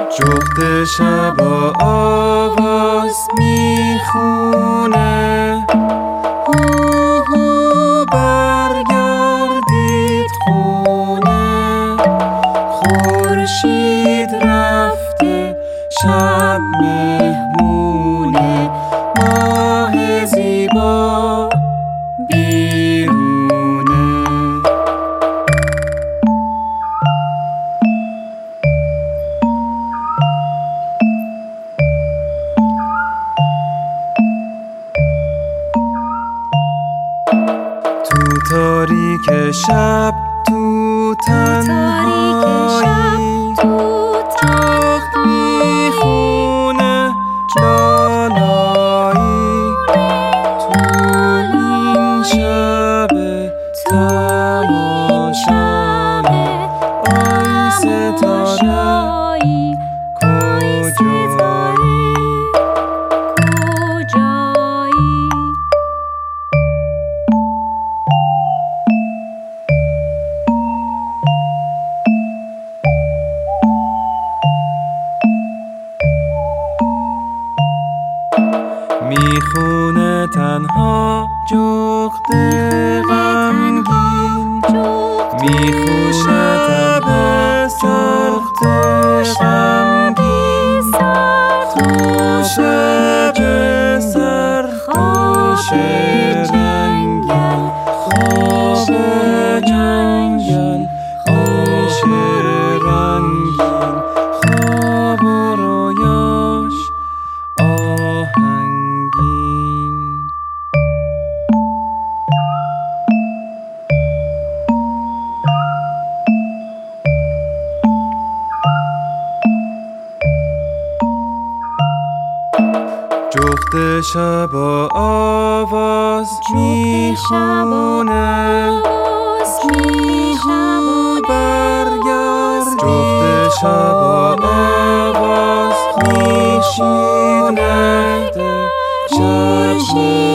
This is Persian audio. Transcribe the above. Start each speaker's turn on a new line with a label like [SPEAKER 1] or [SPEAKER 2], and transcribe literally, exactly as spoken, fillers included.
[SPEAKER 1] جغد شبا آواز میخونه، هو هو برگردید خونه. خورشید رفته شب مهمونه، ماه زیبا بیرونه. تو تاریک شب تو تنهایی جغد میخونه لالایی. تو این شب تماشایی آی ستاره کجایی؟ میخونه تنها جغد غمگین، میخونه تنها جغد غمگین. خوش به سرخوش رنگین، خواب جنگل خوش رنگین. خواب رویاش آهنگین. جغد شبا آواز میخونه، هو برگردید. جغد شبا آواز میخونه، شب